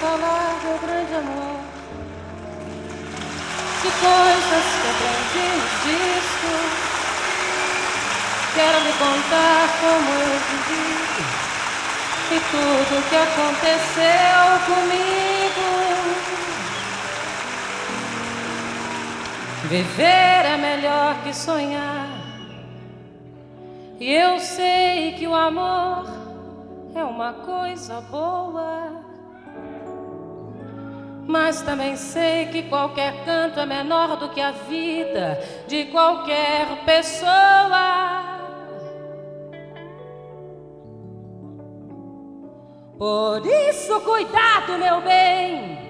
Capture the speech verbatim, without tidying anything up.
falar do grande amor, de coisas que aprendi no disco. Quero lhe contar como eu vivi e tudo que aconteceu comigo. Viver é melhor que sonhar, e eu sei que o amor é uma coisa boa, mas também sei que qualquer canto é menor do que a vida de qualquer pessoa. Por isso, cuidado, meu bem,